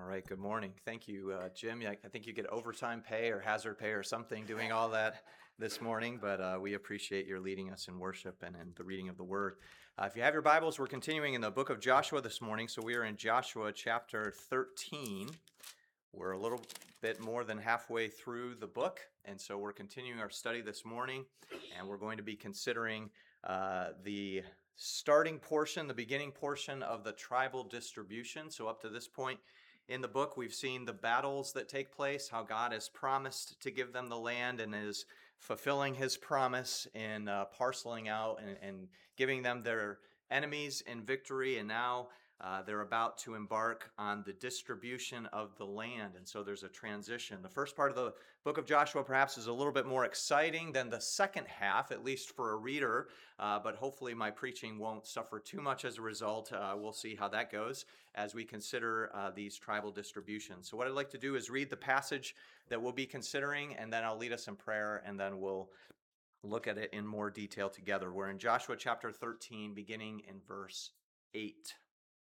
right, good morning. Thank you, Jim. Yeah, I think you get overtime pay or hazard pay or something doing all that this morning, but we appreciate your leading us in worship and in the reading of the Word. If you have your Bibles, we're continuing in the book of Joshua this morning, so we are in Joshua chapter 13. We're a little bit more than halfway through the book, and so we're continuing our study this morning, and we're going to be considering the starting portion, the beginning portion of the tribal distribution. So up to this point in the book, we've seen the battles that take place, how God has promised to give them the land and is fulfilling his promise in parceling out and giving them their enemies in victory. And now they're about to embark on the distribution of the land. And so there's a transition. The first part of the book of Joshua perhaps is a little bit more exciting than the second half, at least for a reader. But hopefully my preaching won't suffer too much as a result. We'll see how that goes as we consider these tribal distributions. So what I'd like to do is read the passage that we'll be considering, and then I'll lead us in prayer, and then we'll look at it in more detail together. We're in Joshua chapter 13, beginning in verse 8.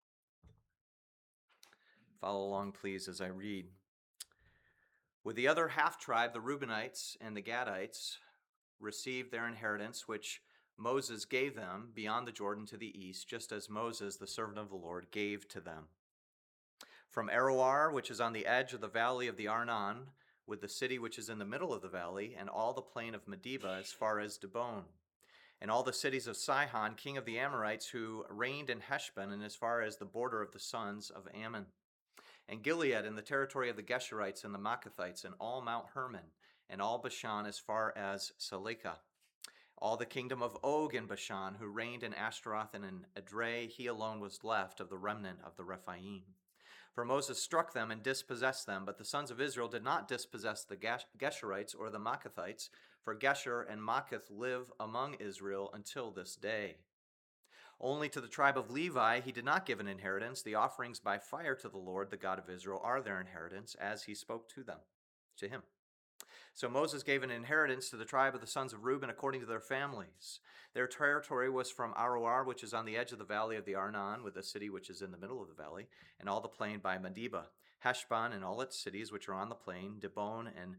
Follow along, please, as I read. With the other half-tribe, the Reubenites and the Gadites received their inheritance, which Moses gave them beyond the Jordan to the east, just as Moses, the servant of the Lord, gave to them. From Aroer, which is on the edge of the valley of the Arnon, with the city which is in the middle of the valley, and all the plain of Medeba as far as Dibon, and all the cities of Sihon, king of the Amorites, who reigned in Heshbon, and as far as the border of the sons of Ammon, and Gilead and the territory of the Geshurites and the Maacathites, and all Mount Hermon, and all Bashan as far as Salekah, all the kingdom of Og in Bashan, who reigned in Ashtaroth and in Edrei. He alone was left of the remnant of the Rephaim. For Moses struck them and dispossessed them, but the sons of Israel did not dispossess the Geshurites or the Maacathites, for Geshur and Maacath live among Israel until this day. Only to the tribe of Levi he did not give an inheritance. The offerings by fire to the Lord, the God of Israel, are their inheritance, as he spoke to him. So Moses gave an inheritance to the tribe of the sons of Reuben according to their families. Their territory was from Aroer, which is on the edge of the valley of the Arnon, with the city which is in the middle of the valley, and all the plain by Medeba, Heshbon and all its cities which are on the plain, Dibon and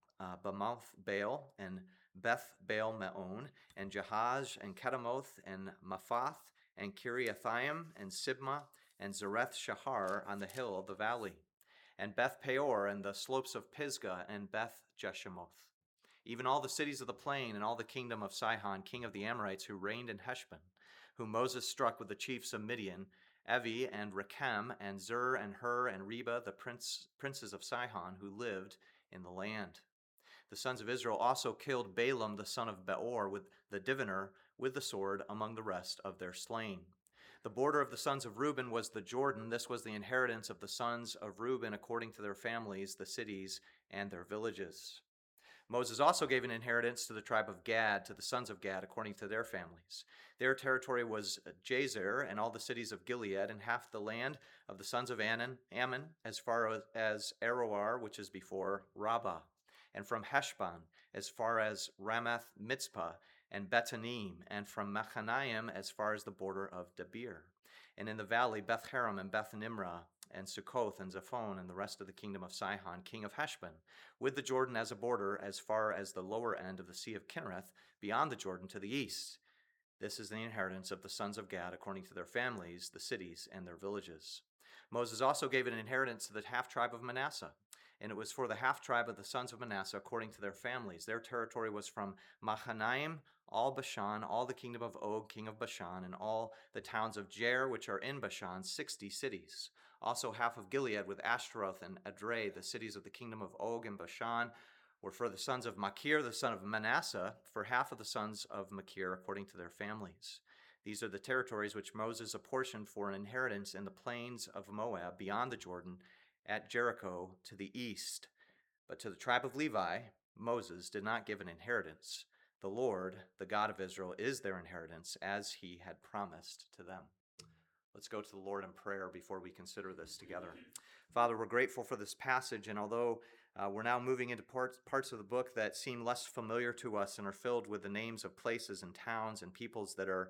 Bamoth Baal, and Beth Baal Meon, and Jahaz, and Kedemoth, and Maphath, and Kiriathaim, and Sibmah, and Zareth Shahar on the hill of the valley, and Beth Peor, and the slopes of Pisgah, and Beth Jeshemoth, even all the cities of the plain, and all the kingdom of Sihon, king of the Amorites, who reigned in Heshbon, whom Moses struck with the chiefs of Midian, Evi and Rechem, and Zur and Hur and Reba, the princes of Sihon, who lived in the land. The sons of Israel also killed Balaam the son of Beor with the diviner with the sword among the rest of their slain. The border of the sons of Reuben was the Jordan. This was the inheritance of the sons of Reuben according to their families, the cities, and their villages. Moses also gave an inheritance to the tribe of Gad, to the sons of Gad, according to their families. Their territory was Jazer and all the cities of Gilead, and half the land of the sons of Ammon, as far as Aroer, which is before Rabbah, and from Heshbon, as far as Ramath Mitzpah, and Betanim, and from Machanaim, as far as the border of Debir. And in the valley, Beth Haram and Beth Nimrah, and Succoth and Zaphon, and the rest of the kingdom of Sihon, king of Heshbon, with the Jordan as a border, as far as the lower end of the Sea of Kinnereth, beyond the Jordan to the east. This is the inheritance of the sons of Gad, according to their families, the cities, and their villages. Moses also gave an inheritance to the half-tribe of Manasseh, and it was for the half-tribe of the sons of Manasseh according to their families. Their territory was from Mahanaim, all Bashan, all the kingdom of Og, king of Bashan, and all the towns of Jair, which are in Bashan, 60 cities. Also half of Gilead with Ashtaroth and Edrei, the cities of the kingdom of Og and Bashan, were for the sons of Machir, the son of Manasseh, for half of the sons of Machir according to their families. These are the territories which Moses apportioned for an inheritance in the plains of Moab beyond the Jordan, at Jericho to the east. But to the tribe of Levi, Moses did not give an inheritance. The Lord, the God of Israel, is their inheritance, as he had promised to them. Let's go to the Lord in prayer before we consider this together. Father, we're grateful for this passage, and although we're now moving into parts of the book that seem less familiar to us and are filled with the names of places and towns and peoples that are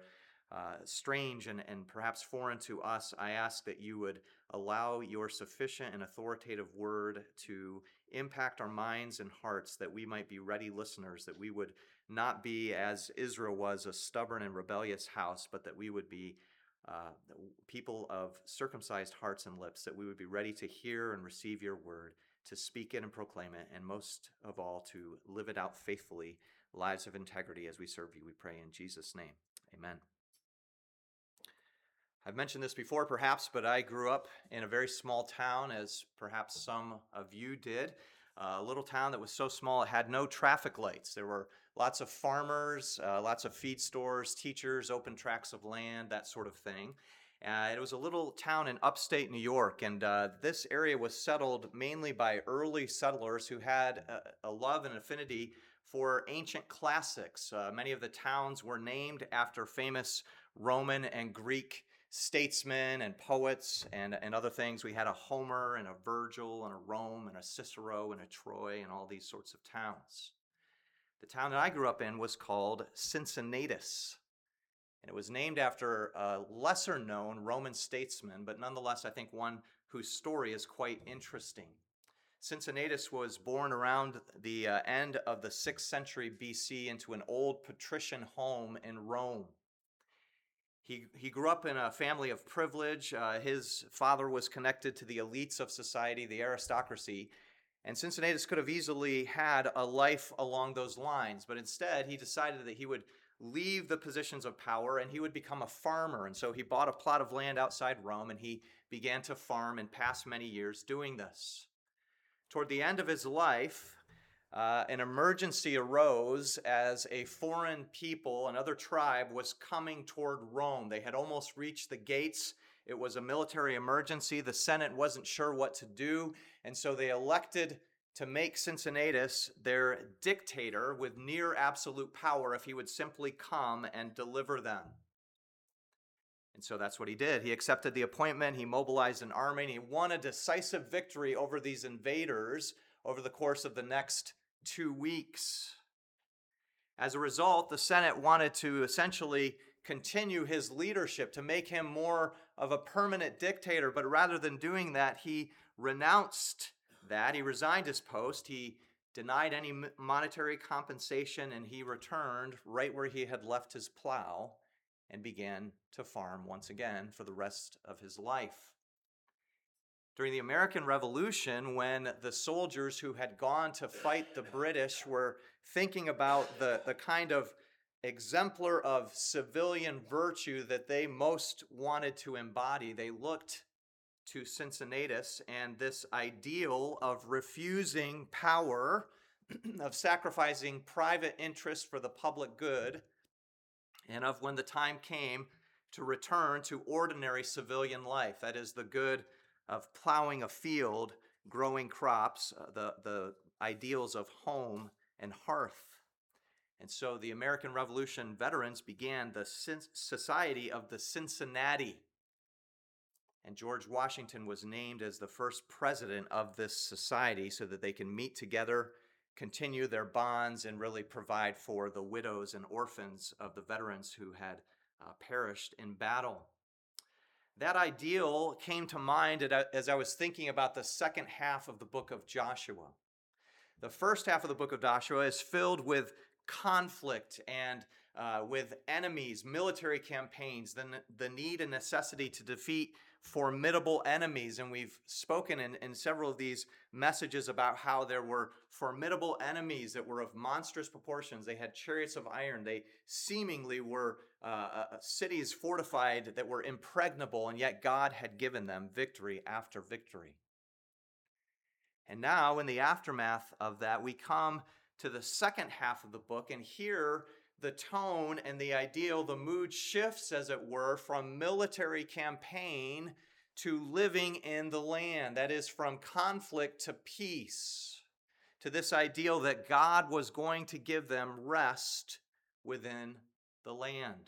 strange and perhaps foreign to us, I ask that you would allow your sufficient and authoritative word to impact our minds and hearts, that we might be ready listeners, that we would not be, as Israel was, a stubborn and rebellious house, but that we would be people of circumcised hearts and lips, that we would be ready to hear and receive your word, to speak it and proclaim it, and most of all, to live it out faithfully, lives of integrity as we serve you. We pray in Jesus' name. Amen. I've mentioned this before, perhaps, but I grew up in a very small town, as perhaps some of you did. A little town that was so small it had no traffic lights. There were lots of farmers, lots of feed stores, teachers, open tracts of land, that sort of thing. It was a little town in upstate New York, and this area was settled mainly by early settlers who had a love and affinity for ancient classics. Many of the towns were named after famous Roman and Greek statesmen and poets and other things. We had a Homer and a Virgil and a Rome and a Cicero and a Troy and all these sorts of towns. The town that I grew up in was called Cincinnatus, and it was named after a lesser-known Roman statesman, but nonetheless, I think one whose story is quite interesting. Cincinnatus was born around the end of the 6th century BC into an old patrician home in Rome. He grew up in a family of privilege. His father was connected to the elites of society, the aristocracy, and Cincinnatus could have easily had a life along those lines, but instead he decided that he would leave the positions of power and he would become a farmer. And so he bought a plot of land outside Rome and he began to farm and passed many years doing this. Toward the end of his life, an emergency arose as a foreign people, another tribe, was coming toward Rome. They had almost reached the gates. It was a military emergency. The Senate wasn't sure what to do, and so they elected to make Cincinnatus their dictator with near absolute power if he would simply come and deliver them. And so that's what he did. He accepted the appointment, he mobilized an army, and he won a decisive victory over these invaders over the course of the next 2 weeks. As a result, the Senate wanted to essentially continue his leadership, to make him more of a permanent dictator, but rather than doing that, he renounced that. He resigned his post, he denied any monetary compensation, and he returned right where he had left his plow and began to farm once again for the rest of his life. During the American Revolution, when the soldiers who had gone to fight the British were thinking about the kind of exemplar of civilian virtue that they most wanted to embody, they looked to Cincinnatus and this ideal of refusing power, of sacrificing private interest for the public good, and of when the time came to return to ordinary civilian life. That is, the good of plowing a field, growing crops, the ideals of home and hearth. And so the American Revolution veterans began the Society of the Cincinnati. And George Washington was named as the first president of this society so that they can meet together, continue their bonds, and really provide for the widows and orphans of the veterans who had perished in battle. That ideal came to mind as I was thinking about the second half of the book of Joshua. The first half of the book of Joshua is filled with conflict and with enemies, military campaigns, the need and necessity to defeat formidable enemies. And we've spoken in several of these messages about how there were formidable enemies that were of monstrous proportions. They had chariots of iron. They seemingly were cities fortified that were impregnable, and yet God had given them victory after victory. And now, in the aftermath of that, we come to the second half of the book, and here the tone and the ideal, the mood shifts, as it were, from military campaign to living in the land. That is, from conflict to peace, to this ideal that God was going to give them rest within the land.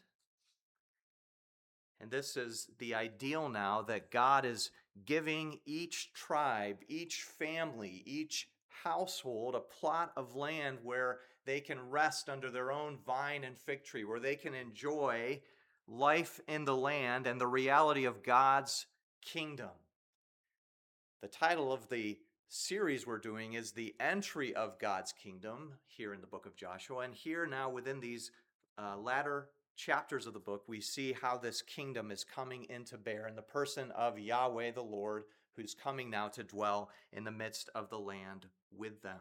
And this is the ideal now, that God is giving each tribe, each family, each household a plot of land where they can rest under their own vine and fig tree, where they can enjoy life in the land and the reality of God's kingdom. The title of the series we're doing is The Entry of God's Kingdom here in the book of Joshua. And here now within these latter chapters of the book, we see how this kingdom is coming into bear in the person of Yahweh the Lord, who's coming now to dwell in the midst of the land with them.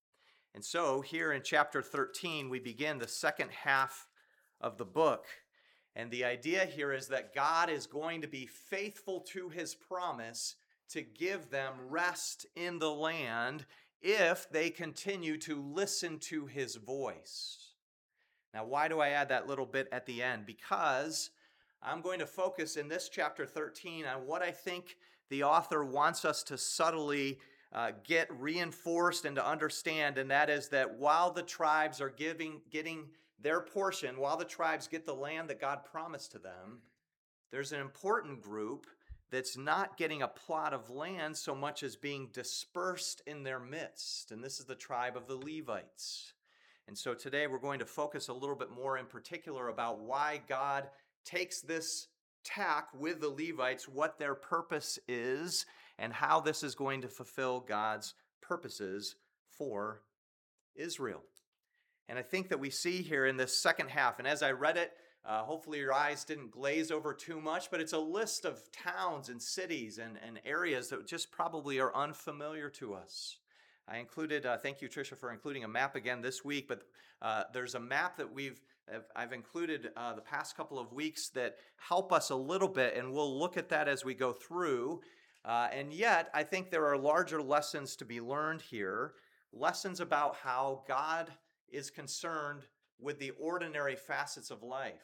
And so here in chapter 13, we begin the second half of the book. And the idea here is that God is going to be faithful to his promise to give them rest in the land if they continue to listen to his voice. Now, why do I add that little bit at the end? Because I'm going to focus in this chapter 13 on what I think the author wants us to subtly get reinforced and to understand, and that is that while the tribes are getting their portion, while the tribes get the land that God promised to them, there's an important group that's not getting a plot of land so much as being dispersed in their midst, and this is the tribe of the Levites. And so today we're going to focus a little bit more in particular about why God takes this tack with the Levites, what their purpose is, and how this is going to fulfill God's purposes for Israel. And I think that we see here in this second half, and as I read it, hopefully your eyes didn't glaze over too much, but it's a list of towns and cities and areas that just probably are unfamiliar to us. I included, thank you Tricia for including a map again this week, but there's a map that I've included the past couple of weeks that help us a little bit, and we'll look at that as we go through. And yet, I think there are larger lessons to be learned here, lessons about how God is concerned with the ordinary facets of life.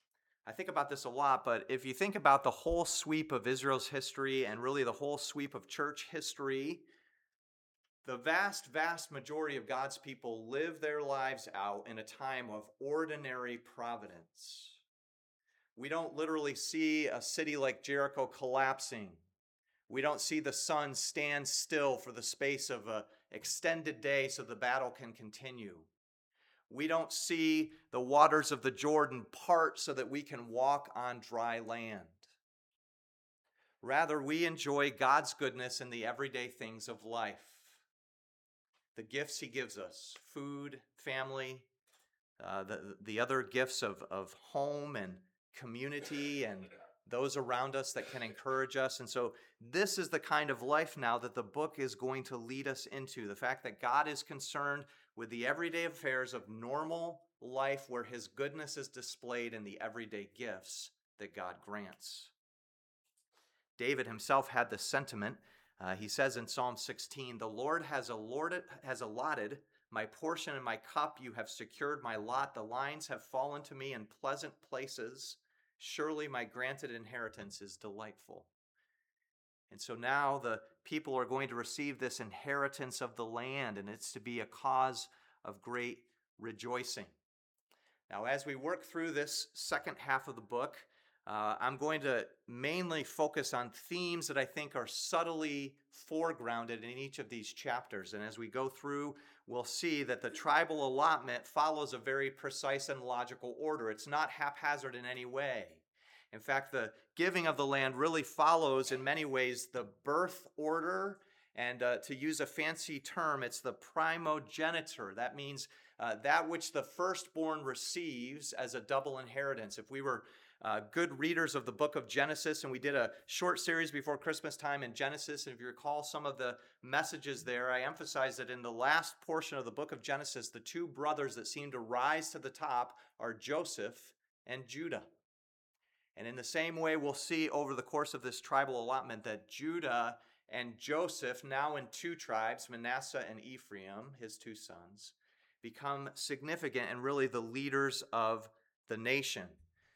I think about this a lot, but if you think about the whole sweep of Israel's history and really the whole sweep of church history, the vast, vast majority of God's people live their lives out in a time of ordinary providence. We don't literally see a city like Jericho collapsing. We don't see the sun stand still for the space of an extended day so the battle can continue. We don't see the waters of the Jordan part so that we can walk on dry land. Rather, we enjoy God's goodness in the everyday things of life. The gifts he gives us, food, family, the other gifts of home and community and those around us that can encourage us. And so this is the kind of life now that the book is going to lead us into. The fact that God is concerned with the everyday affairs of normal life where his goodness is displayed in the everyday gifts that God grants. David himself had this sentiment. He says in Psalm 16, "The Lord has allotted my portion and my cup. You have secured my lot. The lines have fallen to me in pleasant places. Surely my granted inheritance is delightful." And so now the people are going to receive this inheritance of the land, and it's to be a cause of great rejoicing. Now, as we work through this second half of the book, I'm going to mainly focus on themes that I think are subtly foregrounded in each of these chapters. And as we go through, we'll see that the tribal allotment follows a very precise and logical order. It's not haphazard in any way. In fact, the giving of the land really follows, in many ways, the birth order. And to use a fancy term, it's the primogeniture. That means that which the firstborn receives as a double inheritance. If we were good readers of the book of Genesis, and we did a short series before Christmas time in Genesis, and if you recall some of the messages there, I emphasized that in the last portion of the book of Genesis, the two brothers that seem to rise to the top are Joseph and Judah. And in the same way, we'll see over the course of this tribal allotment that Judah and Joseph, now in two tribes, Manasseh and Ephraim, his two sons, become significant and really the leaders of the nation.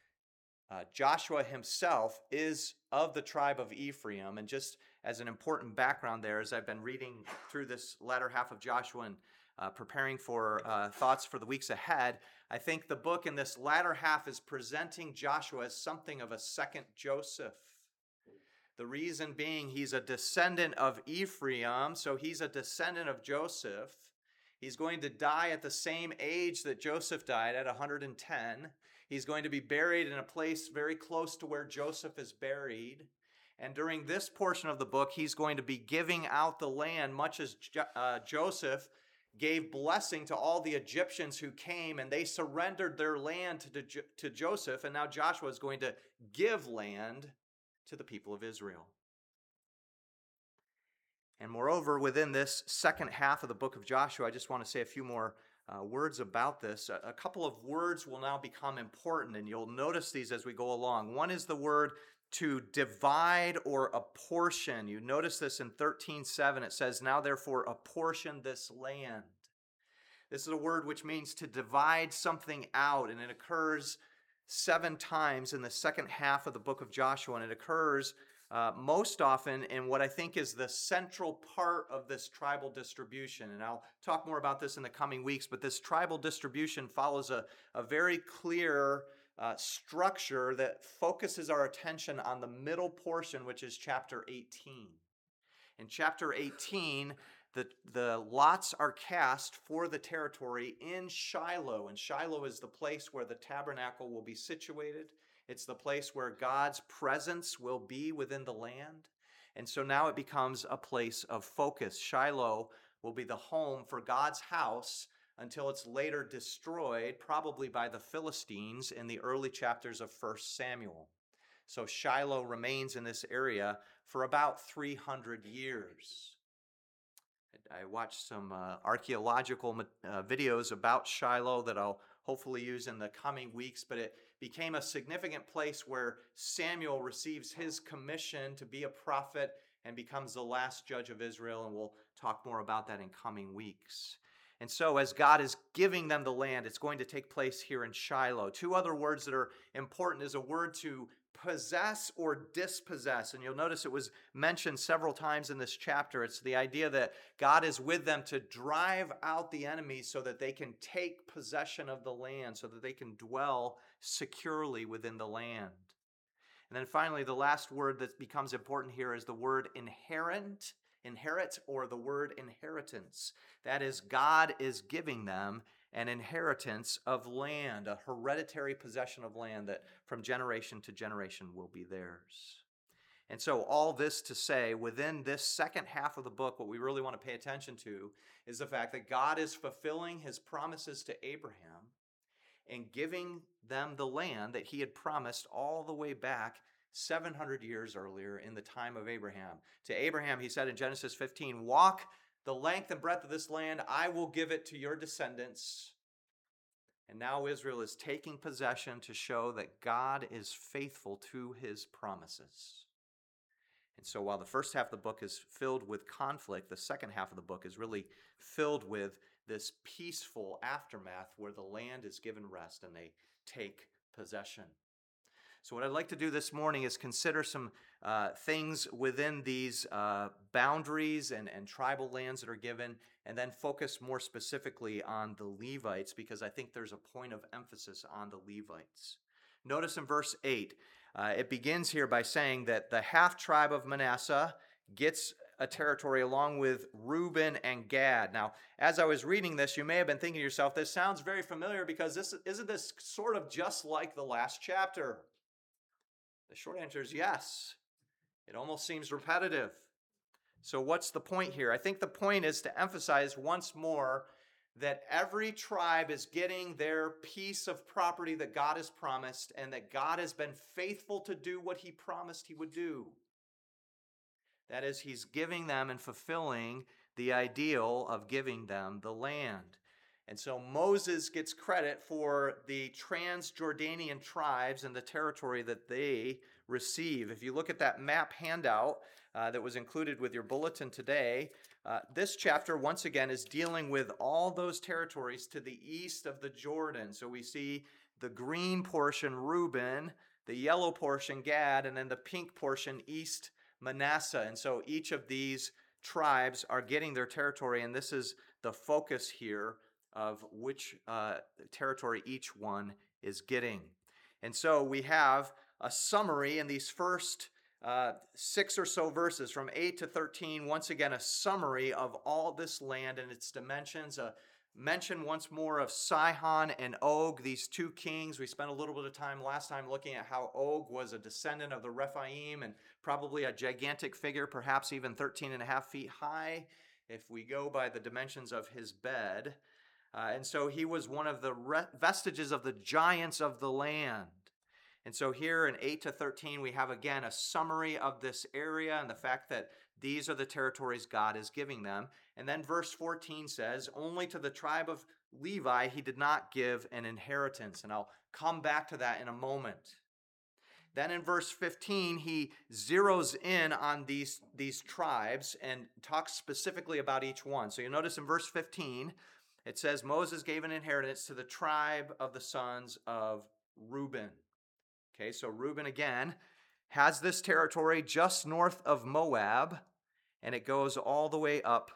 Joshua himself is of the tribe of Ephraim, and just as an important background there, as I've been reading through this latter half of Joshua and preparing for thoughts for the weeks ahead, I think the book in this latter half is presenting Joshua as something of a second Joseph. The reason being he's a descendant of Ephraim, so he's a descendant of Joseph. He's going to die at the same age that Joseph died at 110. He's going to be buried in a place very close to where Joseph is buried. And during this portion of the book, he's going to be giving out the land, much as Joseph gave blessing to all the Egyptians who came, and they surrendered their land to Joseph. And now Joshua is going to give land to the people of Israel. And moreover, within this second half of the book of Joshua, I just want to say a few more words about this. A couple of words will now become important, and you'll notice these as we go along. One is the word to divide or apportion. You notice this in 13:7. It says, "Now therefore apportion this land." This is a word which means to divide something out, and it occurs 7 times in the second half of the book of Joshua, and it occurs most often in what I think is the central part of this tribal distribution. And I'll talk more about this in the coming weeks, but this tribal distribution follows a very clear structure that focuses our attention on the middle portion, which is chapter 18. In chapter 18, the lots are cast for the territory in Shiloh, and Shiloh is the place where the tabernacle will be situated. It's the place where God's presence will be within the land. And so now it becomes a place of focus. Shiloh will be the home for God's house until it's later destroyed, probably by the Philistines in the early chapters of 1 Samuel. So Shiloh remains in this area for about 300 years. I watched some archaeological videos about Shiloh that I'll hopefully use in the coming weeks, but it became a significant place where Samuel receives his commission to be a prophet and becomes the last judge of Israel, and we'll talk more about that in coming weeks. And so as God is giving them the land, it's going to take place here in Shiloh. 2 other words that are important is a word to possess or dispossess. And you'll notice it was mentioned several times in this chapter. It's the idea that God is with them to drive out the enemies so that they can take possession of the land, so that they can dwell securely within the land. And then finally, the last word that becomes important here is the word inherit, or the word inheritance. That is, God is giving them an inheritance of land, a hereditary possession of land that from generation to generation will be theirs. And so all this to say, within this second half of the book, what we really want to pay attention to is the fact that God is fulfilling his promises to Abraham and giving them the land that he had promised all the way back 700 years earlier in the time of Abraham. To Abraham, he said in Genesis 15, "Walk the length and breadth of this land, I will give it to your descendants." And now Israel is taking possession to show that God is faithful to his promises. And so while the first half of the book is filled with conflict, the second half of the book is really filled with this peaceful aftermath where the land is given rest and they take possession. So what I'd like to do this morning is consider some things within these boundaries and tribal lands that are given, and then focus more specifically on the Levites, because I think there's a point of emphasis on the Levites. Notice in verse 8, it begins here by saying that the half-tribe of Manasseh gets a territory along with Reuben and Gad. Now, as I was reading this, you may have been thinking to yourself, this sounds very familiar because isn't this sort of just like the last chapter? The short answer is yes. It almost seems repetitive. So what's the point here? I think the point is to emphasize once more that every tribe is getting their piece of property that God has promised, and that God has been faithful to do what he promised he would do. That is, he's giving them and fulfilling the ideal of giving them the land. And so Moses gets credit for the Transjordanian tribes and the territory that they receive. If you look at that map handout that was included with your bulletin today, this chapter once again is dealing with all those territories to the east of the Jordan. So we see the green portion Reuben, the yellow portion Gad, and then the pink portion East Manasseh. And so each of these tribes are getting their territory, and this is the focus here of which territory each one is getting. And so we have a summary in these first 6 or so verses from 8 to 13. Once again, a summary of all this land and its dimensions, a mention once more of Sihon and Og, these two kings. We spent a little bit of time last time looking at how Og was a descendant of the Rephaim and probably a gigantic figure, perhaps even 13 and a half feet high, if we go by the dimensions of his bed. And so he was one of the vestiges of the giants of the land. And so here in 8 to 13, we have again a summary of this area and the fact that these are the territories God is giving them. And then verse 14 says, only to the tribe of Levi he did not give an inheritance. And I'll come back to that in a moment. Then in verse 15, he zeroes in on these tribes and talks specifically about each one. So you notice in verse 15, it says, Moses gave an inheritance to the tribe of the sons of Reuben. Okay, so Reuben again has this territory just north of Moab, and it goes all the way up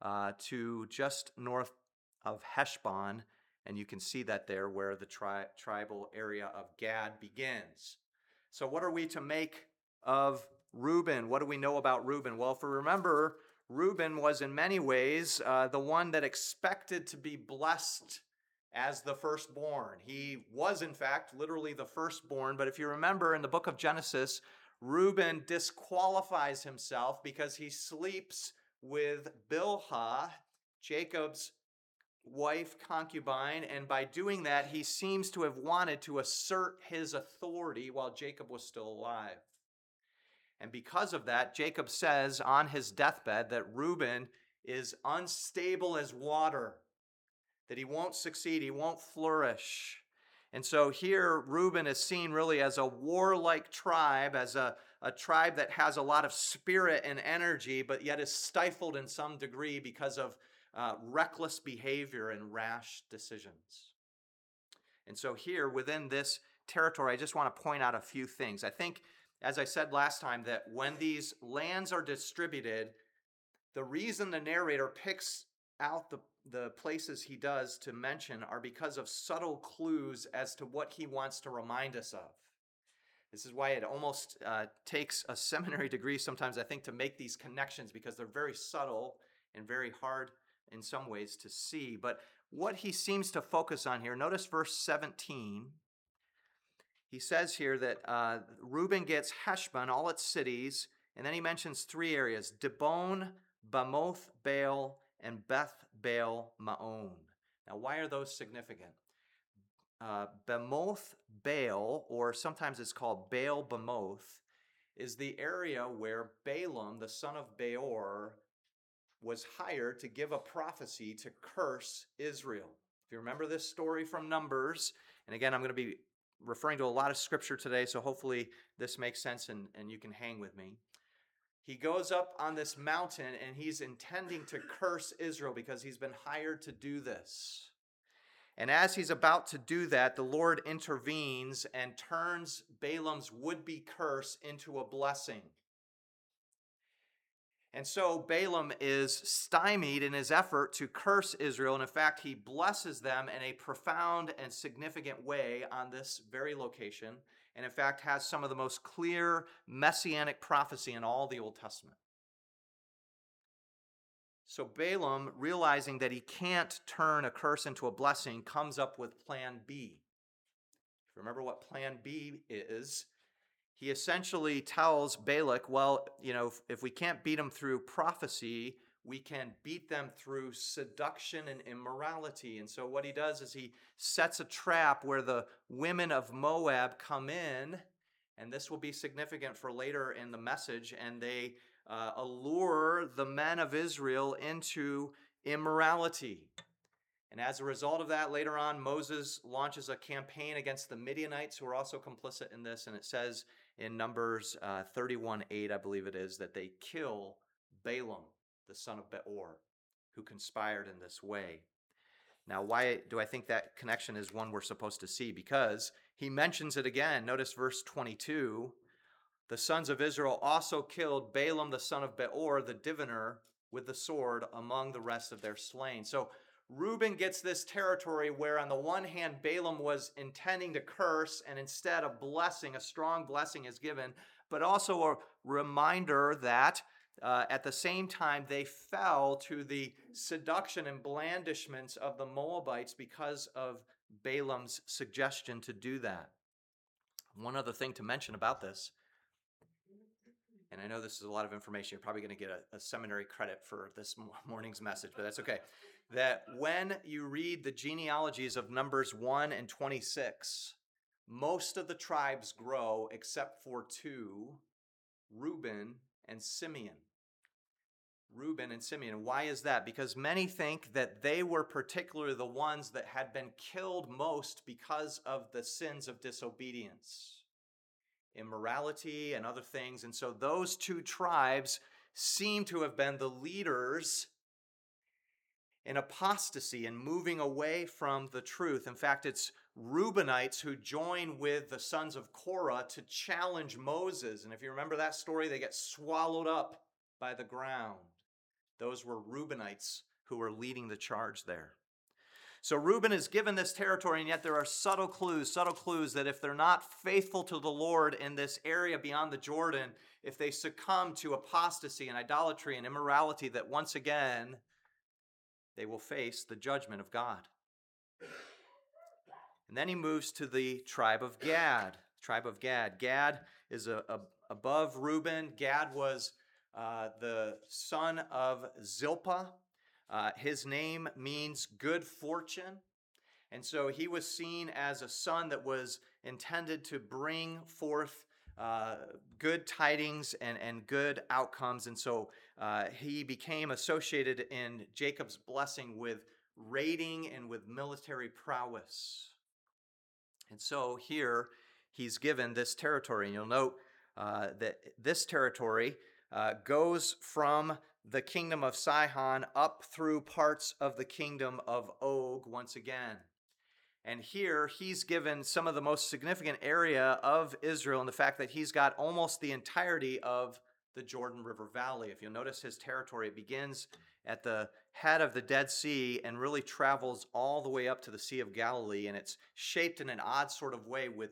to just north of Heshbon, and you can see that there where the tribal area of Gad begins. So what are we to make of Reuben? What do we know about Reuben? Well, if we remember, Reuben was in many ways the one that expected to be blessed as the firstborn. He was, in fact, literally the firstborn. But if you remember in the book of Genesis, Reuben disqualifies himself because he sleeps with Bilhah, Jacob's wife, concubine, and by doing that, he seems to have wanted to assert his authority while Jacob was still alive. And because of that, Jacob says on his deathbed that Reuben is unstable as water, that he won't succeed, he won't flourish. And so here, Reuben is seen really as a warlike tribe, as a tribe that has a lot of spirit and energy, but yet is stifled in some degree because of reckless behavior and rash decisions. And so here, within this territory, I just want to point out a few things. I think, as I said last time, that when these lands are distributed, the reason the narrator picks out the places he does to mention are because of subtle clues as to what he wants to remind us of. This is why it almost takes a seminary degree sometimes, I think, to make these connections, because they're very subtle and very hard in some ways to see. But what he seems to focus on here, notice verse 17. He says here that Reuben gets Heshbon, all its cities, and then he mentions three areas: Dibon, Bamoth, Baal, and Beth Baal Maon. Now, why are those significant? Bamoth Baal, or sometimes it's called Baal Bamoth, is the area where Balaam, the son of Beor, was hired to give a prophecy to curse Israel. If you remember this story from Numbers, and again, I'm going to be referring to a lot of scripture today, so hopefully this makes sense and you can hang with me. He goes up on this mountain and he's intending to curse Israel because he's been hired to do this. And as he's about to do that, the Lord intervenes and turns Balaam's would-be curse into a blessing. And so Balaam is stymied in his effort to curse Israel. And in fact, he blesses them in a profound and significant way on this very location. And in fact, has some of the most clear messianic prophecy in all the Old Testament. So Balaam, realizing that he can't turn a curse into a blessing, comes up with plan B. If you remember what plan B is, he essentially tells Balak, well, if we can't beat them through prophecy, we can beat them through seduction and immorality. And so what he does is he sets a trap where the women of Moab come in, and this will be significant for later in the message, and they allure the men of Israel into immorality. And as a result of that, later on, Moses launches a campaign against the Midianites, who are also complicit in this, and it says in Numbers 31:8, I believe it is, that they kill Balaam, the son of Beor, who conspired in this way. Now, why do I think that connection is one we're supposed to see? Because he mentions it again. Notice verse 22. The sons of Israel also killed Balaam, the son of Beor, the diviner, with the sword among the rest of their slain. So Reuben gets this territory where on the one hand Balaam was intending to curse, and instead a blessing, a strong blessing is given, but also a reminder that at the same time, they fell to the seduction and blandishments of the Moabites because of Balaam's suggestion to do that. One other thing to mention about this, and I know this is a lot of information, you're probably going to get a seminary credit for this morning's message, but that's okay. That when you read the genealogies of Numbers 1 and 26, most of the tribes grow except for two, Reuben and Simeon. Reuben and Simeon. Why is that? Because many think that they were particularly the ones that had been killed most because of the sins of disobedience, immorality, and other things. And so those two tribes seem to have been the leaders in apostasy and moving away from the truth. In fact, it's Reubenites who join with the sons of Korah to challenge Moses. And if you remember that story, they get swallowed up by the ground. Those were Reubenites who were leading the charge there. So Reuben is given this territory, and yet there are subtle clues that if they're not faithful to the Lord in this area beyond the Jordan, if they succumb to apostasy and idolatry and immorality, that once again, they will face the judgment of God. And then he moves to the tribe of Gad. Gad is above Reuben. Gad was the son of Zilpah. His name means good fortune. And so he was seen as a son that was intended to bring forth good tidings and good outcomes. And so he became associated in Jacob's blessing with raiding and with military prowess. And so here he's given this territory. And you'll note that this territory goes from the kingdom of Sihon up through parts of the kingdom of Og once again. And here he's given some of the most significant area of Israel in the fact that he's got almost the entirety of the Jordan River Valley. If you'll notice his territory, it begins at the head of the Dead Sea and really travels all the way up to the Sea of Galilee. And it's shaped in an odd sort of way with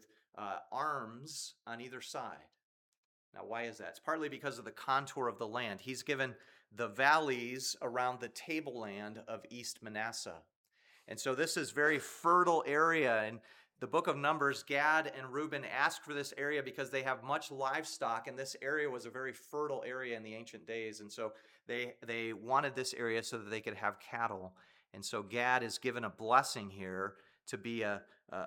arms on either side. Now, why is that? It's partly because of the contour of the land. He's given the valleys around the tableland of East Manasseh. And so this is very fertile area. In the book of Numbers, Gad and Reuben asked for this area because they have much livestock, and this area was a very fertile area in the ancient days. And so they wanted this area so that they could have cattle. And so Gad is given a blessing here to be a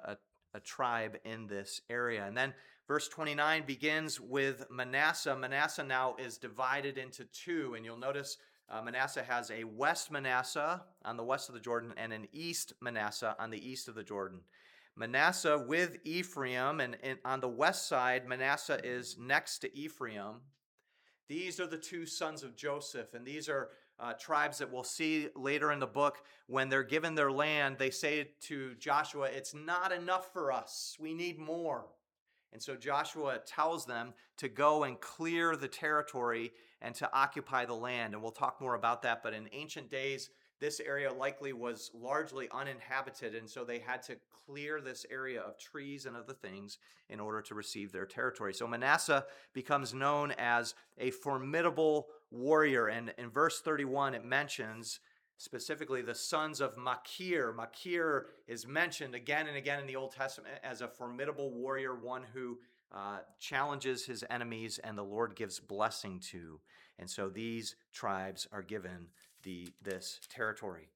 tribe in this area. And then verse 29 begins with Manasseh. Manasseh now is divided into two, and you'll notice Manasseh has a West Manasseh on the west of the Jordan and an East Manasseh on the east of the Jordan. Manasseh with Ephraim, and on the west side, Manasseh is next to Ephraim. These are the two sons of Joseph, and these are tribes that we'll see later in the book. When they're given their land, they say to Joshua, "It's not enough for us. We need more." And so Joshua tells them to go and clear the territory and to occupy the land. And we'll talk more about that. But in ancient days, this area likely was largely uninhabited. And so they had to clear this area of trees and other things in order to receive their territory. So Manasseh becomes known as a formidable warrior. And in verse 31, it mentions specifically the sons of Machir. Machir is mentioned again and again in the Old Testament as a formidable warrior, one who challenges his enemies and the Lord gives blessing to. And so these tribes are given this territory.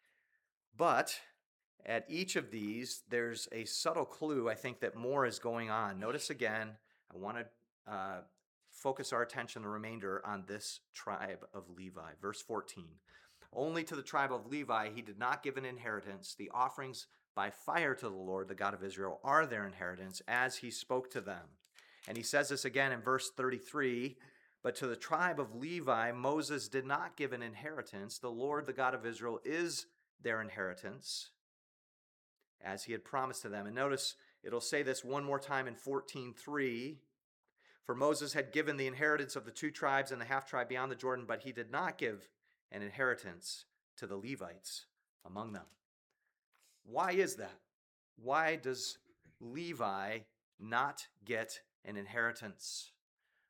But at each of these, there's a subtle clue, I think, that more is going on. Notice again, I want to focus our attention, the remainder, on this tribe of Levi. Verse 14. Only to the tribe of Levi he did not give an inheritance. The offerings by fire to the Lord, the God of Israel, are their inheritance, as he spoke to them. And he says this again in verse 33, but to the tribe of Levi, Moses did not give an inheritance. The Lord, the God of Israel, is their inheritance, as he had promised to them. And notice, it'll say this one more time in 14:3. For Moses had given the inheritance of the two tribes and the half-tribe beyond the Jordan, but he did not give an inheritance to the Levites among them. Why is that? Why does Levi not get an inheritance?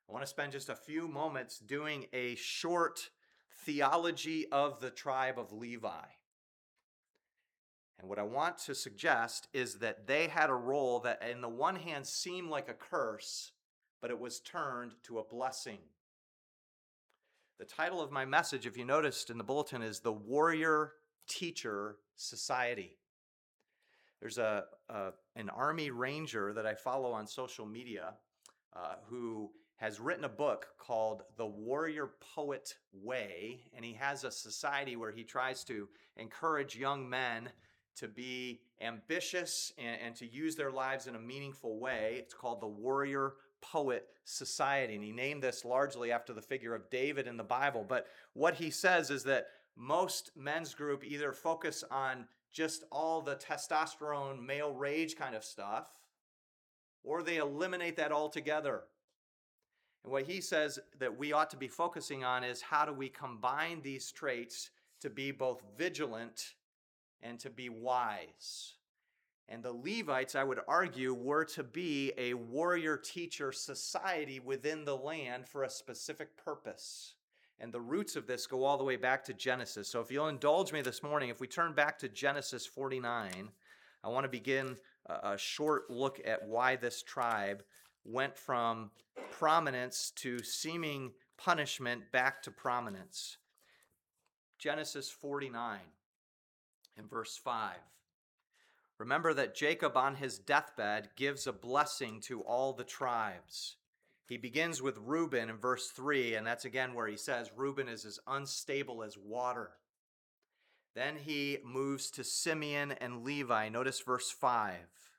I want to spend just a few moments doing a short theology of the tribe of Levi. And what I want to suggest is that they had a role that, in the one hand, seemed like a curse, but it was turned to a blessing. The title of my message, if you noticed in the bulletin, is The Warrior Teacher Society. There's an Army Ranger that I follow on social media who has written a book called The Warrior Poet Way, and he has a society where he tries to encourage young men to be ambitious and to use their lives in a meaningful way. It's called the Warrior Poet Society, and he named this largely after the figure of David in the Bible. But what he says is that most men's group either focus on just all the testosterone, male rage kind of stuff, or they eliminate that altogether. And what he says that we ought to be focusing on is how do we combine these traits to be both vigilant and to be wise. And the Levites, I would argue, were to be a warrior teacher society within the land for a specific purpose. And the roots of this go all the way back to Genesis. So if you'll indulge me this morning, if we turn back to Genesis 49, I want to begin a short look at why this tribe went from prominence to seeming punishment back to prominence. Genesis 49 and verse 5. Remember that Jacob on his deathbed gives a blessing to all the tribes. He begins with Reuben in verse 3, and that's again where he says Reuben is as unstable as water. Then he moves to Simeon and Levi. Notice verse 5.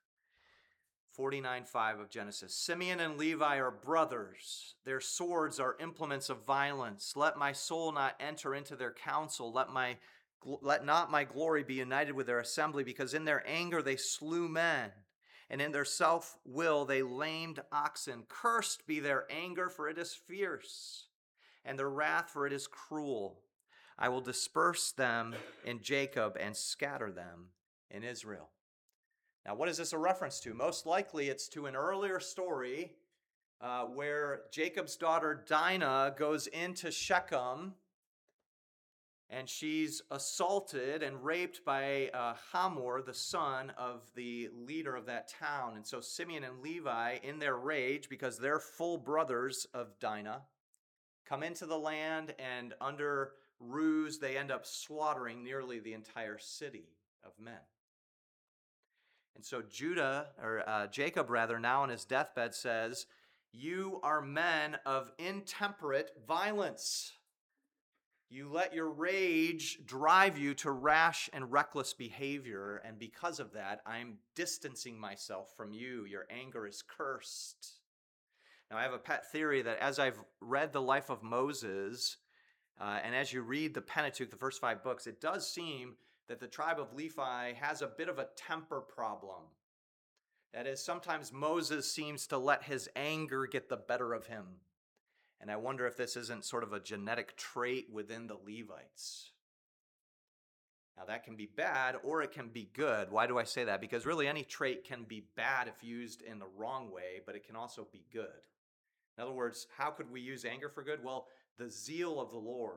49:5 of Genesis. Simeon and Levi are brothers. Their swords are implements of violence. Let my soul not enter into their counsel. Let not my glory be united with their assembly, because in their anger they slew men, and in their self-will they lamed oxen. Cursed be their anger, for it is fierce, and their wrath, for it is cruel. I will disperse them in Jacob and scatter them in Israel. Now, what is this a reference to? Most likely it's to an earlier story where Jacob's daughter Dinah goes into Shechem, and she's assaulted and raped by Hamor, the son of the leader of that town. And so Simeon and Levi, in their rage, because they're full brothers of Dinah, come into the land, and under ruse, they end up slaughtering nearly the entire city of men. And so Jacob, now on his deathbed says, "You are men of intemperate violence. You let your rage drive you to rash and reckless behavior, and because of that, I'm distancing myself from you. Your anger is cursed." Now, I have a pet theory that as I've read the life of Moses, and as you read the Pentateuch, the first 5 books, it does seem that the tribe of Levi has a bit of a temper problem. That is, sometimes Moses seems to let his anger get the better of him. And I wonder if this isn't sort of a genetic trait within the Levites. Now, that can be bad or it can be good. Why do I say that? Because really any trait can be bad if used in the wrong way, but it can also be good. In other words, how could we use anger for good? Well, the zeal of the Lord.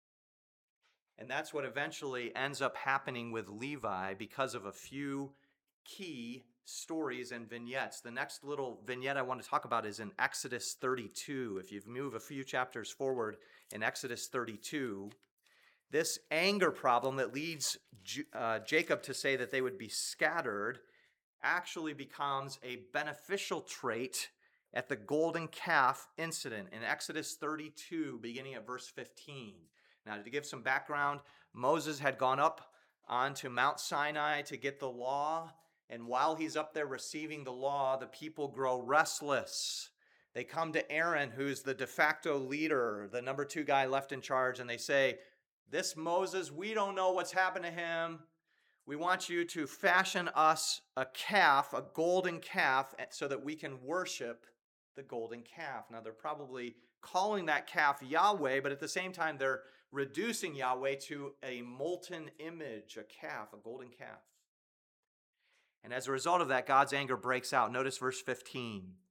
And that's what eventually ends up happening with Levi because of a few key stories and vignettes. The next little vignette I want to talk about is in Exodus 32. If you move a few chapters forward in Exodus 32, this anger problem that leads Jacob to say that they would be scattered actually becomes a beneficial trait at the golden calf incident in Exodus 32, beginning at verse 15. Now, to give some background, Moses had gone up onto Mount Sinai to get the law, and while he's up there receiving the law, the people grow restless. They come to Aaron, who's the de facto leader, the number 2 guy left in charge, and they say, "This Moses, we don't know what's happened to him. We want you to fashion us a calf, a golden calf, so that we can worship the golden calf." Now, they're probably calling that calf Yahweh, but at the same time, they're reducing Yahweh to a molten image, a calf, a golden calf. And as a result of that, God's anger breaks out. Notice verse 15.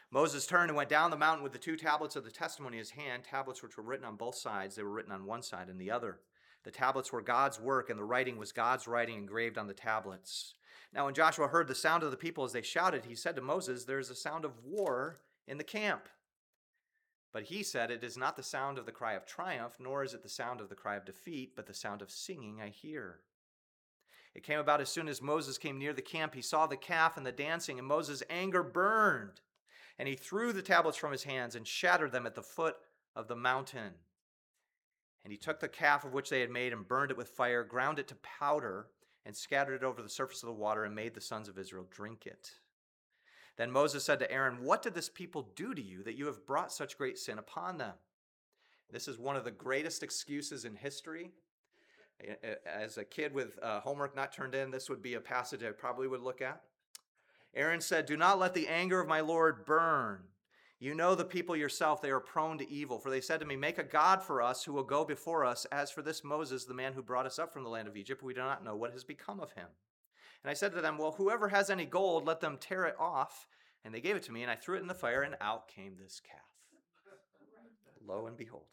Moses turned and went down the mountain with the 2 tablets of the testimony in his hand, tablets which were written on both sides. They were written on one side and the other. The tablets were God's work, and the writing was God's writing engraved on the tablets. Now when Joshua heard the sound of the people as they shouted, he said to Moses, "There is a sound of war in the camp." But he said, "It is not the sound of the cry of triumph, nor is it the sound of the cry of defeat, but the sound of singing I hear." It came about as soon as Moses came near the camp, he saw the calf and the dancing, and Moses' anger burned. And he threw the tablets from his hands and shattered them at the foot of the mountain. And he took the calf of which they had made and burned it with fire, ground it to powder, and scattered it over the surface of the water, and made the sons of Israel drink it. Then Moses said to Aaron, "What did this people do to you that you have brought such great sin upon them?" This is one of the greatest excuses in history. As a kid with homework not turned in, this would be a passage I probably would look at. Aaron said, "Do not let the anger of my Lord burn. You know the people yourself, they are prone to evil. For they said to me, 'Make a god for us who will go before us. As for this Moses, the man who brought us up from the land of Egypt, we do not know what has become of him.' And I said to them, 'Well, whoever has any gold, let them tear it off.' And they gave it to me, and I threw it in the fire, and out came this calf. Lo and behold."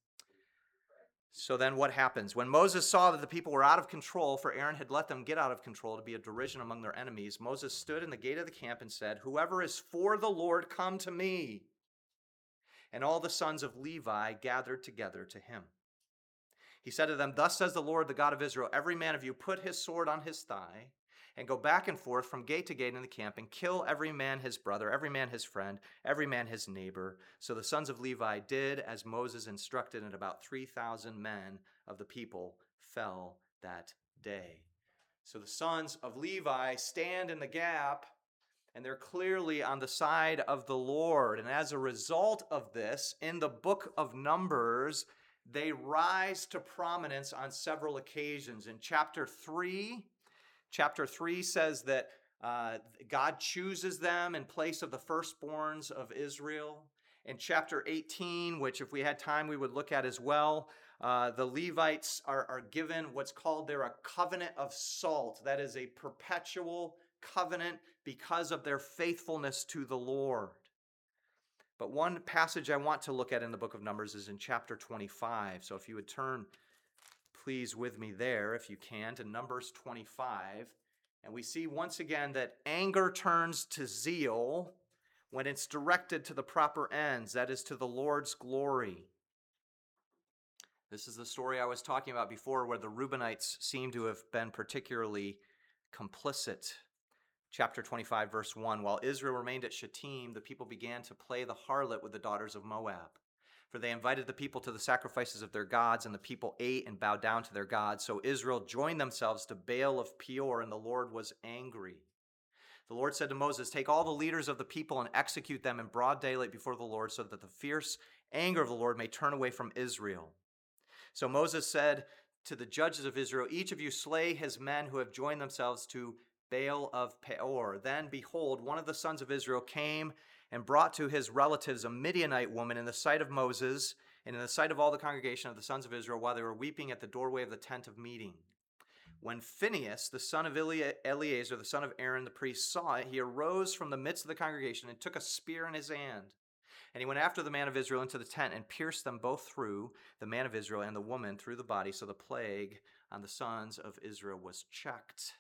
So then what happens? When Moses saw that the people were out of control, for Aaron had let them get out of control to be a derision among their enemies, Moses stood in the gate of the camp and said, "Whoever is for the Lord, come to me." And all the sons of Levi gathered together to him. He said to them, "Thus says the Lord, the God of Israel, every man of you put his sword on his thigh, and go back and forth from gate to gate in the camp, and kill every man his brother, every man his friend, every man his neighbor." So the sons of Levi did as Moses instructed, and about 3,000 men of the people fell that day. So the sons of Levi stand in the gap, and they're clearly on the side of the Lord. And as a result of this, in the book of Numbers, they rise to prominence on several occasions. In chapter 3 says that God chooses them in place of the firstborns of Israel. In chapter 18, which if we had time we would look at as well, the Levites are given what's called there a covenant of salt. That is a perpetual covenant because of their faithfulness to the Lord. But one passage I want to look at in the book of Numbers is in chapter 25. So if you would turn, please, with me there, if you can, to Numbers 25. And we see once again that anger turns to zeal when it's directed to the proper ends, that is, to the Lord's glory. This is the story I was talking about before, where the Reubenites seem to have been particularly complicit. Chapter 25, verse 1, "While Israel remained at Shittim, the people began to play the harlot with the daughters of Moab. For they invited the people to the sacrifices of their gods, and the people ate and bowed down to their gods. So Israel joined themselves to Baal of Peor, and the Lord was angry. The Lord said to Moses, 'Take all the leaders of the people and execute them in broad daylight before the Lord, so that the fierce anger of the Lord may turn away from Israel.' So Moses said to the judges of Israel, 'Each of you slay his men who have joined themselves to Baal of Peor.' Then, behold, one of the sons of Israel came and brought to his relatives a Midianite woman in the sight of Moses and in the sight of all the congregation of the sons of Israel while they were weeping at the doorway of the tent of meeting. When Phinehas, the son of Eleazar, the son of Aaron the priest, saw it, he arose from the midst of the congregation and took a spear in his hand. And he went after the man of Israel into the tent and pierced them both through, the man of Israel and the woman through the body. So the plague on the sons of Israel was checked."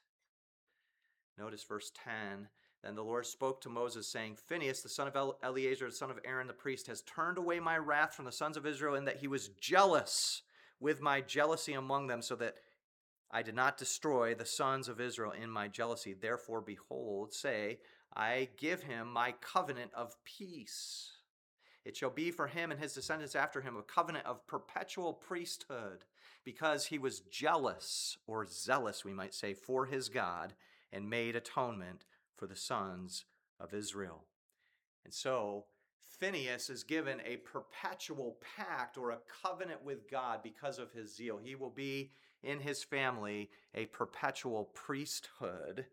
Notice verse 10. "Then the Lord spoke to Moses, saying, 'Phinehas, the son of Eleazar, the son of Aaron the priest, has turned away my wrath from the sons of Israel, in that he was jealous with my jealousy among them, so that I did not destroy the sons of Israel in my jealousy. Therefore, behold, say, I give him my covenant of peace. It shall be for him and his descendants after him a covenant of perpetual priesthood, because he was jealous," or zealous, we might say, "for his God, and made atonement for the sons of Israel." And so Phinehas is given a perpetual pact or a covenant with God because of his zeal. He will be in his family a perpetual priesthood.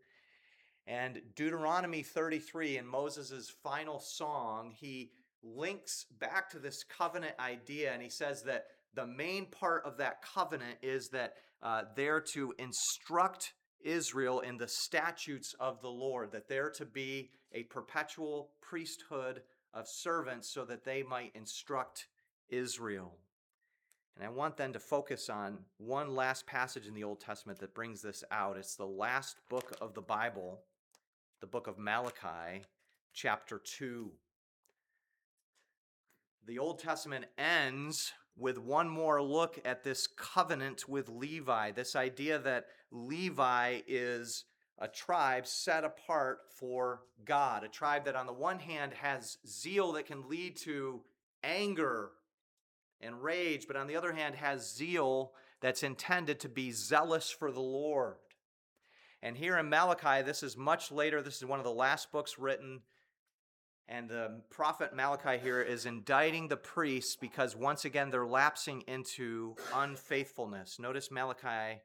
And Deuteronomy 33, in Moses' final song, he links back to this covenant idea, and he says that the main part of that covenant is that they're to instruct Israel in the statutes of the Lord, that they're to be a perpetual priesthood of servants so that they might instruct Israel. And I want then to focus on one last passage in the Old Testament that brings this out. It's the last book of the Bible, the book of Malachi, chapter 2. The Old Testament ends with one more look at this covenant with Levi, this idea that Levi is a tribe set apart for God, a tribe that on the one hand has zeal that can lead to anger and rage, but on the other hand has zeal that's intended to be zealous for the Lord. And here in Malachi, this is much later, this is one of the last books written, and the prophet Malachi here is indicting the priests because once again they're lapsing into unfaithfulness. Notice Malachi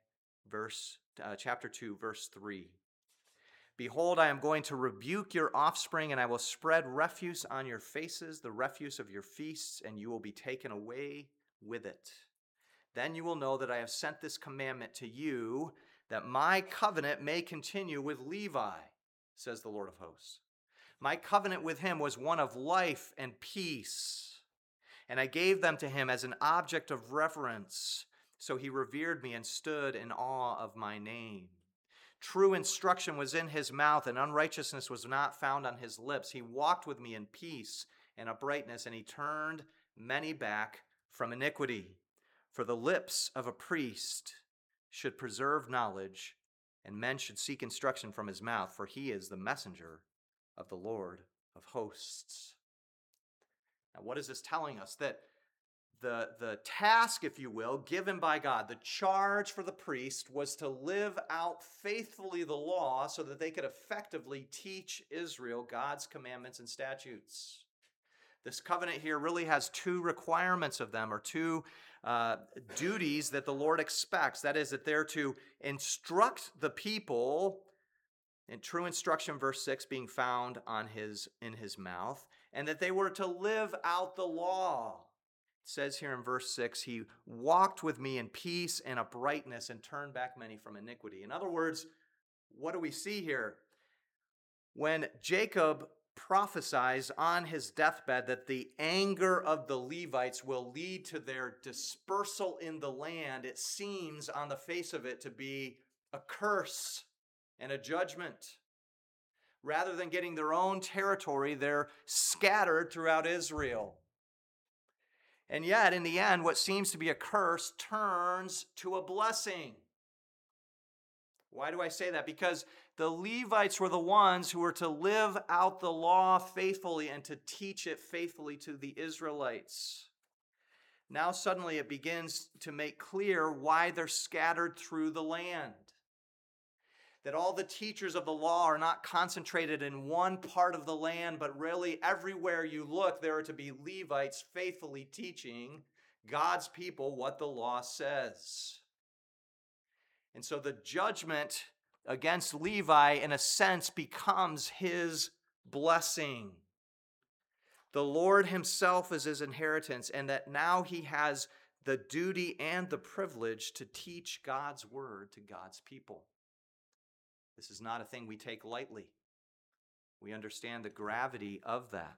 chapter 2, verse 3. Behold, I am going to rebuke your offspring, and I will spread refuse on your faces, the refuse of your feasts, and you will be taken away with it. Then you will know that I have sent this commandment to you, that my covenant may continue with Levi, says the Lord of hosts. My covenant with him was one of life and peace, and I gave them to him as an object of reverence. So he revered me and stood in awe of my name. True instruction was in his mouth, and unrighteousness was not found on his lips. He walked with me in peace and uprightness, and he turned many back from iniquity. For the lips of a priest should preserve knowledge, and men should seek instruction from his mouth, for he is the messenger of the Lord of hosts. Now, what is this telling us? That the task, if you will, given by God, the charge for the priest was to live out faithfully the law so that they could effectively teach Israel God's commandments and statutes. This covenant here really has two requirements of them, or two duties that the Lord expects. That is, that they're to instruct the people, in true instruction, verse 6, being found in his mouth, and that they were to live out the law. It says here in verse 6, he walked with me in peace and uprightness and turned back many from iniquity. In other words, what do we see here? When Jacob prophesies on his deathbed that the anger of the Levites will lead to their dispersal in the land, it seems on the face of it to be a curse and a judgment. Rather than getting their own territory, they're scattered throughout Israel. And yet, in the end, what seems to be a curse turns to a blessing. Why do I say that? Because the Levites were the ones who were to live out the law faithfully and to teach it faithfully to the Israelites. Now suddenly it begins to make clear why they're scattered through the land. That all the teachers of the law are not concentrated in one part of the land, but really everywhere you look, there are to be Levites faithfully teaching God's people what the law says. And so the judgment against Levi, in a sense, becomes his blessing. The Lord himself is his inheritance, and that now he has the duty and the privilege to teach God's word to God's people. This is not a thing we take lightly. We understand the gravity of that.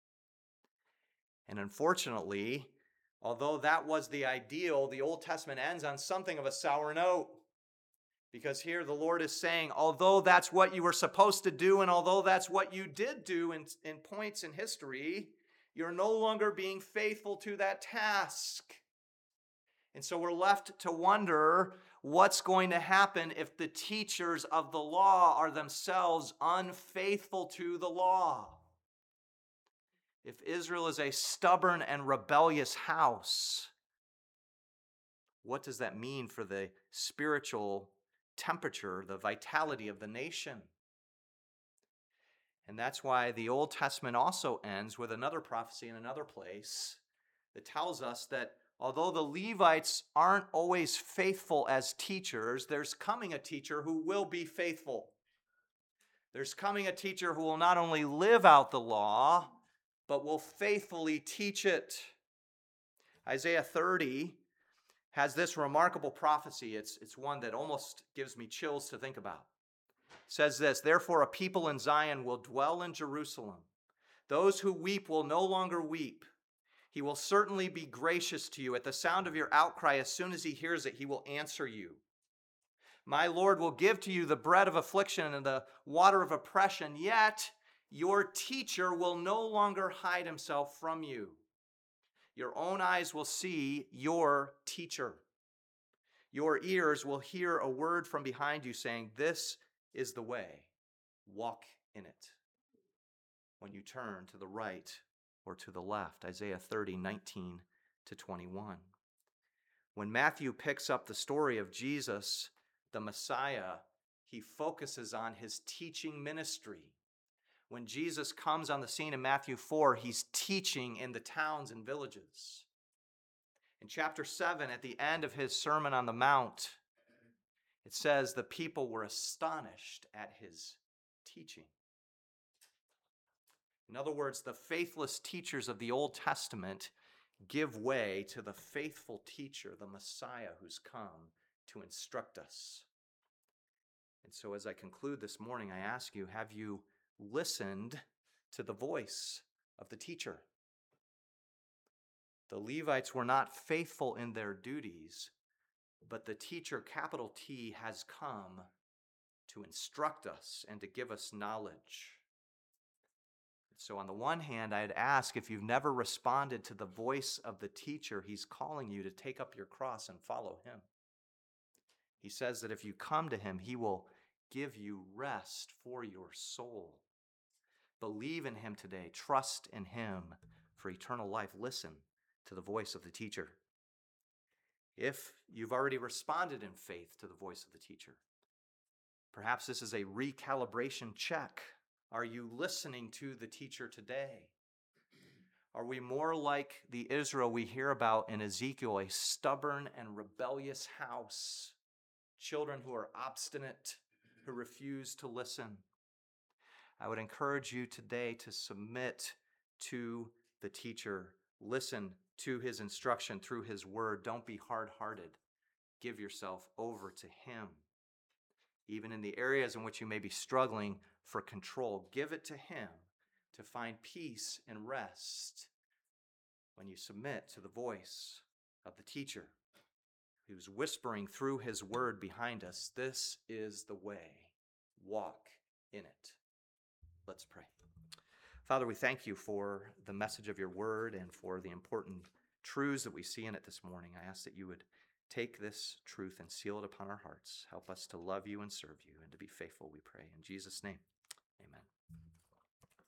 And unfortunately, although that was the ideal, the Old Testament ends on something of a sour note. Because here the Lord is saying, although that's what you were supposed to do, and although that's what you did do in points in history, you're no longer being faithful to that task. And so we're left to wonder what's going to happen if the teachers of the law are themselves unfaithful to the law. If Israel is a stubborn and rebellious house, what does that mean for the spiritual temperature, the vitality of the nation? And that's why the Old Testament also ends with another prophecy in another place that tells us that although the Levites aren't always faithful as teachers, there's coming a teacher who will be faithful. There's coming a teacher who will not only live out the law, but will faithfully teach it. Isaiah 30 has this remarkable prophecy. It's one that almost gives me chills to think about. It says this, "Therefore a people in Zion will dwell in Jerusalem. Those who weep will no longer weep. He will certainly be gracious to you. At the sound of your outcry, as soon as he hears it, he will answer you. My Lord will give to you the bread of affliction and the water of oppression, yet your teacher will no longer hide himself from you. Your own eyes will see your teacher. Your ears will hear a word from behind you saying, 'This is the way, walk in it,' when you turn to the right or to the left." Isaiah 30:19 to 21. When Matthew picks up the story of Jesus, the Messiah, he focuses on his teaching ministry. When Jesus comes on the scene in Matthew 4, he's teaching in the towns and villages. In chapter 7, at the end of his Sermon on the Mount, it says the people were astonished at his teaching. In other words, the faithless teachers of the Old Testament give way to the faithful teacher, the Messiah, who's come to instruct us. And so as I conclude this morning, I ask you, have you listened to the voice of the teacher? The Levites were not faithful in their duties, but the teacher, capital T, has come to instruct us and to give us knowledge. So on the one hand, I'd ask, if you've never responded to the voice of the teacher, he's calling you to take up your cross and follow him. He says that if you come to him, he will give you rest for your soul. Believe in him today. Trust in him for eternal life. Listen to the voice of the teacher. If you've already responded in faith to the voice of the teacher, perhaps this is a recalibration check. Are you listening to the teacher today? Are we more like the Israel we hear about in Ezekiel, a stubborn and rebellious house, children who are obstinate, who refuse to listen? I would encourage you today to submit to the teacher. Listen to his instruction through his word. Don't be hard-hearted. Give yourself over to him. Even in the areas in which you may be struggling for control, give it to him to find peace and rest when you submit to the voice of the teacher who's whispering through his word behind us. This is the way. Walk in it. Let's pray. Father, we thank you for the message of your word and for the important truths that we see in it this morning. I ask that you would take this truth and seal it upon our hearts. Help us to love you and serve you and to be faithful, we pray. In Jesus' name, amen.